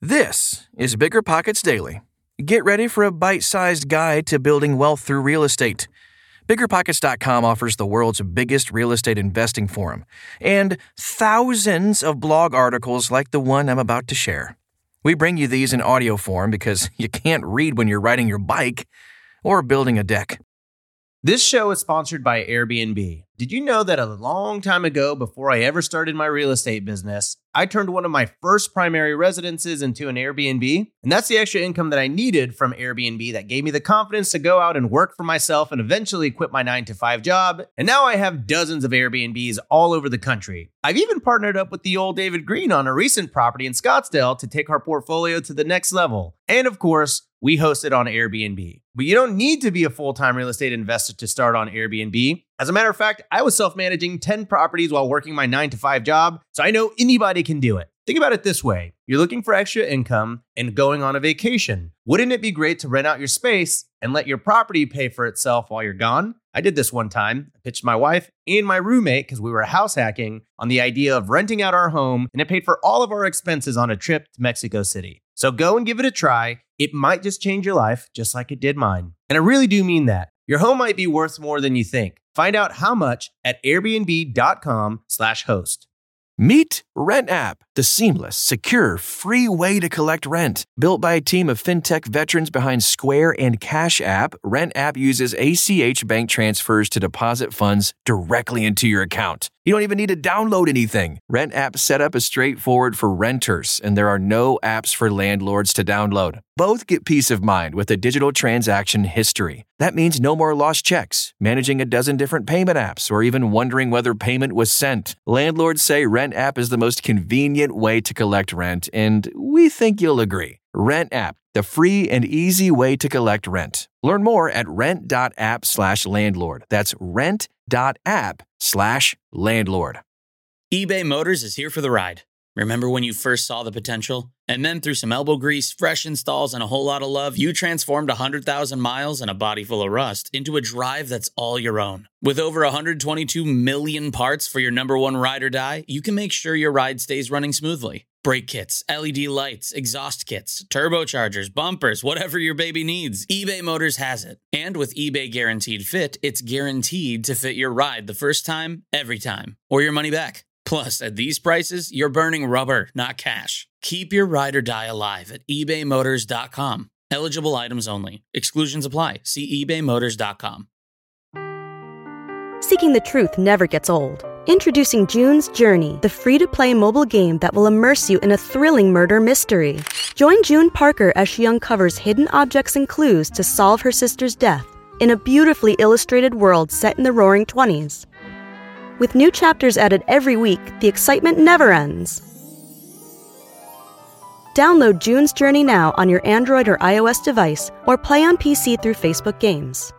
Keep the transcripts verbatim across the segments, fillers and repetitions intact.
This is Bigger Pockets Daily. Get ready for a bite-sized guide to building wealth through real estate. Bigger Pockets dot com offers the world's biggest real estate investing forum and thousands of blog articles like the one I'm about to share. We bring you these in audio form because you can't read when you're riding your bike or building a deck. This show is sponsored by Airbnb. Did you know that a long time ago, before I ever started my real estate business, I turned one of my first primary residences into an Airbnb? And that's the extra income that I needed from Airbnb that gave me the confidence to go out and work for myself and eventually quit my nine to five job. And now I have dozens of Airbnbs all over the country. I've even partnered up with the old David Green on a recent property in Scottsdale to take our portfolio to the next level. And of course, we host it on Airbnb. But you don't need to be a full-time real estate investor to start on Airbnb. As a matter of fact, I was self-managing ten properties while working my nine to five job, so I know anybody can do it. Think about it this way. You're looking for extra income and going on a vacation. Wouldn't it be great to rent out your space and let your property pay for itself while you're gone? I did this one time. I pitched my wife and my roommate, because we were house hacking, on the idea of renting out our home, and it paid for all of our expenses on a trip to Mexico City. So go and give it a try. It might just change your life, just like it did mine. And I really do mean that. Your home might be worth more than you think. Find out how much at airbnb.com slash host. Meet RentApp, the seamless, secure, free way to collect rent. Built by a team of fintech veterans behind Square and Cash App, RentApp uses A C H bank transfers to deposit funds directly into your account. You don't even need to download anything. RentApp setup is straightforward for renters, and there are no apps for landlords to download. Both get peace of mind with a digital transaction history. That means no more lost checks, managing a dozen different payment apps, or even wondering whether payment was sent. Landlords say RentApp is the most convenient way to collect rent, and we think you'll agree. RentApp, the free and easy way to collect rent. Learn more at rent.app slash landlord. That's rent.app slash landlord. eBay Motors is here for the ride. Remember when you first saw the potential? And then through some elbow grease, fresh installs, and a whole lot of love, you transformed one hundred thousand miles and a body full of rust into a drive that's all your own. With over one hundred twenty-two million parts for your number one ride or die, you can make sure your ride stays running smoothly. Brake kits, L E D lights, exhaust kits, turbochargers, bumpers, whatever your baby needs, eBay Motors has it. And with eBay Guaranteed Fit, it's guaranteed to fit your ride the first time, every time, or your money back. Plus, at these prices, you're burning rubber, not cash. Keep your ride or die alive at ebay motors dot com. Eligible items only. Exclusions apply. See ebay motors dot com. Seeking the truth never gets old. Introducing June's Journey, the free-to-play mobile game that will immerse you in a thrilling murder mystery. Join June Parker as she uncovers hidden objects and clues to solve her sister's death in a beautifully illustrated world set in the Roaring Twenties. With new chapters added every week, the excitement never ends. Download June's Journey now on your Android or iOS device, or play on P C through Facebook Games.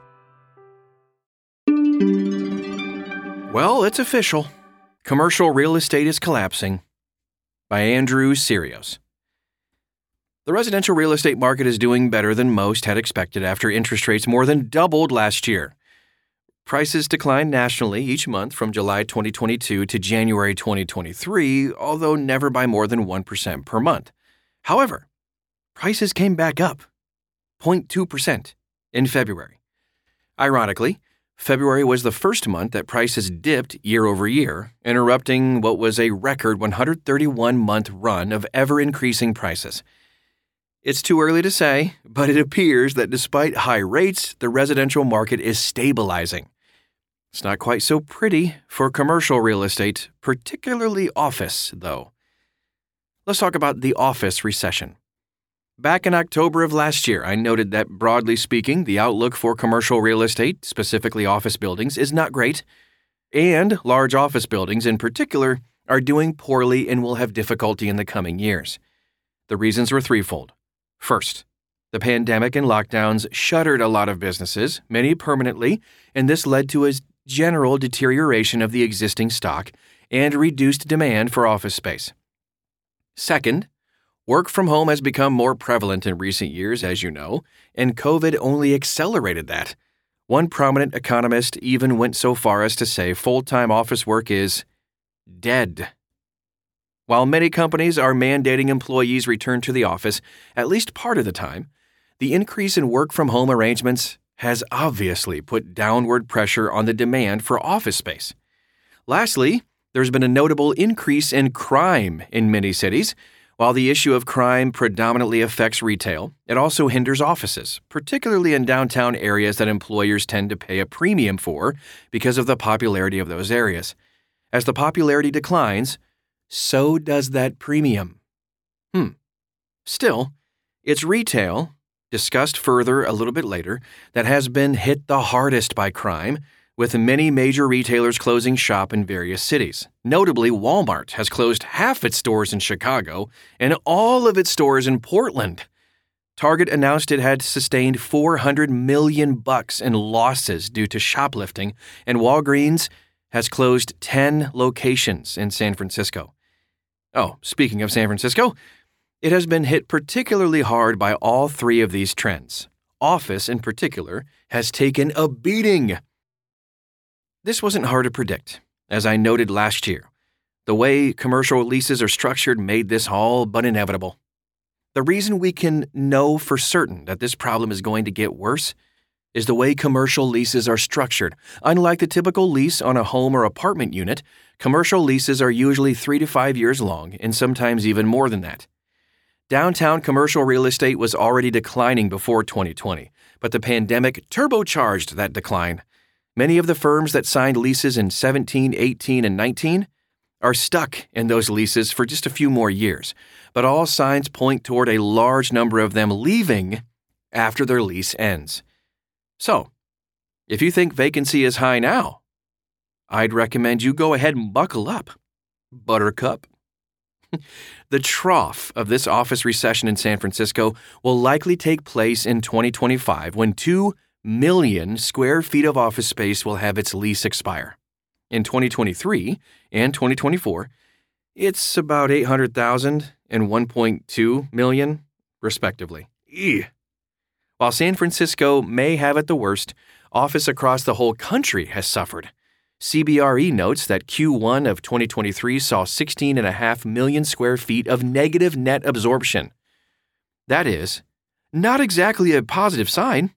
Well, it's official. Commercial real estate is collapsing. By Andrew Sirios. The residential real estate market is doing better than most had expected after interest rates more than doubled last year. Prices declined nationally each month from July twenty twenty-two to January twenty twenty-three, although never by more than one percent per month. However, prices came back up, zero point two percent, in February. Ironically, February was the first month that prices dipped year over year, interrupting what was a record one hundred thirty-one month run of ever-increasing prices. It's too early to say, but it appears that despite high rates, the residential market is stabilizing. It's not quite so pretty for commercial real estate, particularly office, though. Let's talk about the office recession. Back in October of last year, I noted that, broadly speaking, the outlook for commercial real estate, specifically office buildings, is not great, and large office buildings in particular are doing poorly and will have difficulty in the coming years. The reasons were threefold. First, the pandemic and lockdowns shuttered a lot of businesses, many permanently, and this led to a general deterioration of the existing stock and reduced demand for office space. Second, work from home has become more prevalent in recent years, as you know, and COVID only accelerated that. One prominent economist even went so far as to say full-time office work is dead. While many companies are mandating employees return to the office at least part of the time, the increase in work-from-home arrangements has obviously put downward pressure on the demand for office space. Lastly, there's been a notable increase in crime in many cities. While the issue of crime predominantly affects retail, it also hinders offices, particularly in downtown areas that employers tend to pay a premium for because of the popularity of those areas. As the popularity declines, so does that premium. Hmm. Still, it's retail, discussed further a little bit later, that has been hit the hardest by crime, with many major retailers closing shop in various cities. Notably, Walmart has closed half its stores in Chicago and all of its stores in Portland. Target announced it had sustained four hundred million bucks in losses due to shoplifting, and Walgreens has closed ten locations in San Francisco. Oh, speaking of San Francisco, it has been hit particularly hard by all three of these trends. Office, in particular, has taken a beating. This wasn't hard to predict, as I noted last year. The way commercial leases are structured made this all but inevitable. The reason we can know for certain that this problem is going to get worse is the way commercial leases are structured. Unlike the typical lease on a home or apartment unit, commercial leases are usually three to five years long, and sometimes even more than that. Downtown commercial real estate was already declining before twenty twenty, but the pandemic turbocharged that decline. Many of the firms that signed leases in seventeen, eighteen, and nineteen are stuck in those leases for just a few more years, but all signs point toward a large number of them leaving after their lease ends. So, if you think vacancy is high now, I'd recommend you go ahead and buckle up, Buttercup. The trough of this office recession in San Francisco will likely take place in twenty twenty-five when two million square feet of office space will have its lease expire. In twenty twenty-three and twenty twenty-four, it's about eight hundred thousand and one point two million, respectively. Eugh. While San Francisco may have it the worst, office across the whole country has suffered. C B R E notes that Q one of twenty twenty-three saw sixteen point five million square feet of negative net absorption. That is, not exactly a positive sign.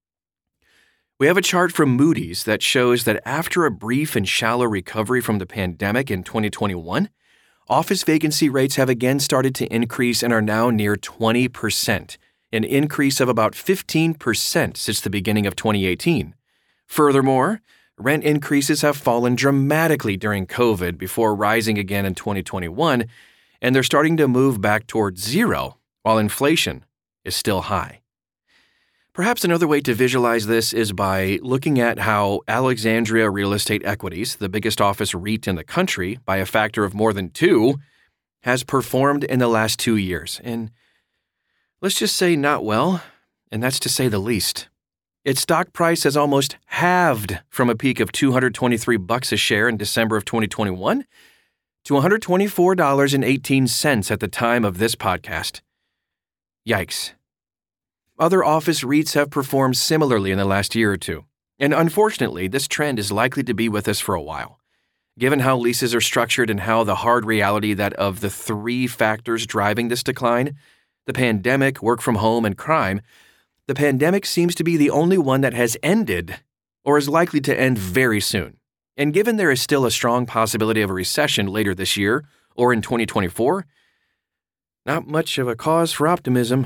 We have a chart from Moody's that shows that after a brief and shallow recovery from the pandemic in twenty twenty-one, office vacancy rates have again started to increase and are now near twenty percent, an increase of about fifteen percent since the beginning of twenty eighteen. Furthermore, rent increases have fallen dramatically during COVID before rising again in twenty twenty-one, and they're starting to move back towards zero, while inflation is still high. Perhaps another way to visualize this is by looking at how Alexandria Real Estate Equities, the biggest office REIT in the country by a factor of more than two, has performed in the last two years. And let's just say not well, and that's to say the least. Its stock price has almost halved from a peak of two hundred twenty-three bucks a share in December of twenty twenty-one to one hundred twenty-four dollars and eighteen cents at the time of this podcast. Yikes. Other office REITs have performed similarly in the last year or two, and unfortunately, this trend is likely to be with us for a while. Given how leases are structured and how the hard reality that of the three factors driving this decline, the pandemic, work from home, and crime, the pandemic seems to be the only one that has ended or is likely to end very soon. And given there is still a strong possibility of a recession later this year or in twenty twenty-four, not much of a cause for optimism.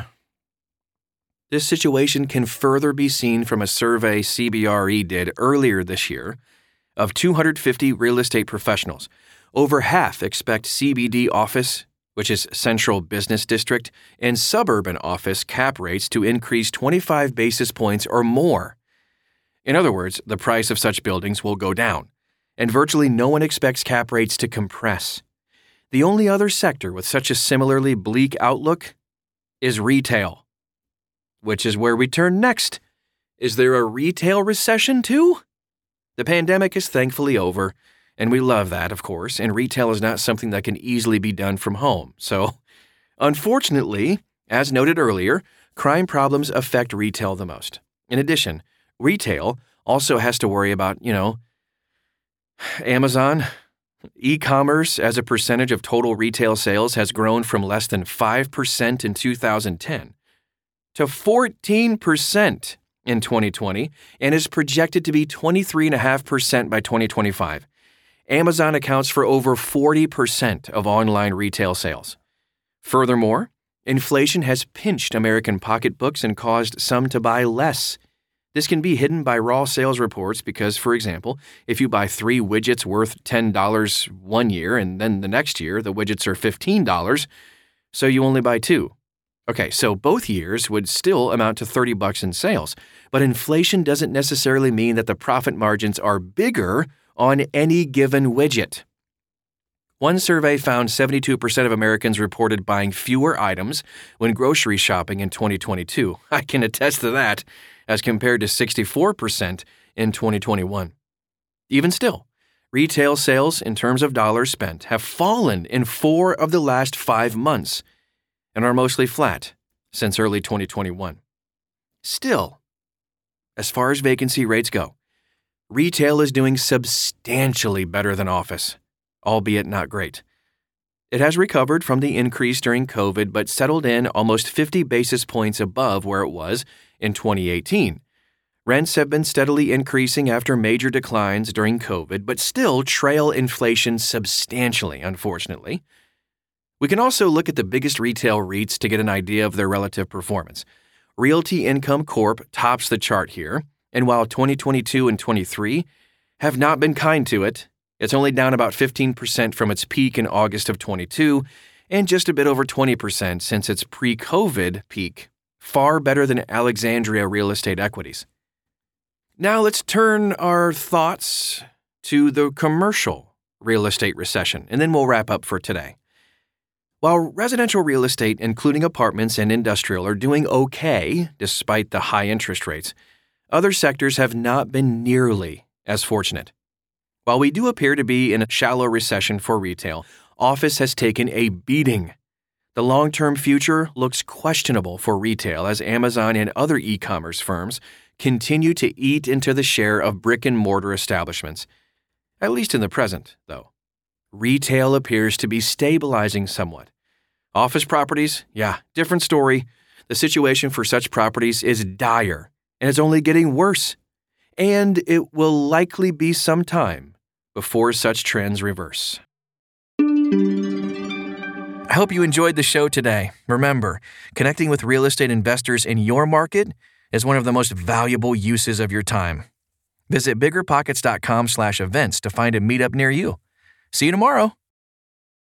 This situation can further be seen from a survey C B R E did earlier this year of two hundred fifty real estate professionals. Over half expect C B D office, which is central business district, and suburban office cap rates to increase twenty-five basis points or more. In other words, the price of such buildings will go down, and virtually no one expects cap rates to compress. The only other sector with such a similarly bleak outlook is retail. Which is where we turn next. Is there a retail recession too? The pandemic is thankfully over, and we love that, of course, and retail is not something that can easily be done from home. So, unfortunately, as noted earlier, crime problems affect retail the most. In addition, retail also has to worry about, you know, Amazon, E-commerce as a percentage of total retail sales has grown from less than five percent in two thousand ten to fourteen percent in twenty twenty and is projected to be twenty-three point five percent by twenty twenty-five. Amazon accounts for over forty percent of online retail sales. Furthermore, inflation has pinched American pocketbooks and caused some to buy less. This can be hidden by raw sales reports because, for example, if you buy three widgets worth ten dollars one year and then the next year the widgets are fifteen dollars, so you only buy two. Okay, so both years would still amount to thirty bucks in sales, but inflation doesn't necessarily mean that the profit margins are bigger on any given widget. One survey found seventy-two percent of Americans reported buying fewer items when grocery shopping in twenty twenty-two. I can attest to that, as compared to sixty-four percent in twenty twenty-one. Even still, retail sales in terms of dollars spent have fallen in four of the last five months and are mostly flat since early twenty twenty-one. Still, as far as vacancy rates go, retail is doing substantially better than office, albeit not great. It has recovered from the increase during COVID but settled in almost fifty basis points above where it was in twenty eighteen. Rents have been steadily increasing after major declines during COVID, but still trail inflation substantially, unfortunately. We can also look at the biggest retail REITs to get an idea of their relative performance. Realty Income Corp tops the chart here, and while twenty twenty-two and twenty-three have not been kind to it, it's only down about fifteen percent from its peak in August of twenty-two and just a bit over twenty percent since its pre-COVID peak. Far better than Alexandria Real Estate Equities. Now let's turn our thoughts to the commercial real estate recession, and then we'll wrap up for today. While residential real estate, including apartments and industrial, are doing okay despite the high interest rates, other sectors have not been nearly as fortunate. While we do appear to be in a shallow recession for retail, office has taken a beating. The long-term future looks questionable for retail as Amazon and other e-commerce firms continue to eat into the share of brick-and-mortar establishments. At least in the present, though. Retail appears to be stabilizing somewhat. Office properties, yeah, different story. The situation for such properties is dire, and it's only getting worse. And it will likely be some time before such trends reverse. I hope you enjoyed the show today. Remember, connecting with real estate investors in your market is one of the most valuable uses of your time. Visit biggerpockets.com slash events to find a meetup near you. See you tomorrow.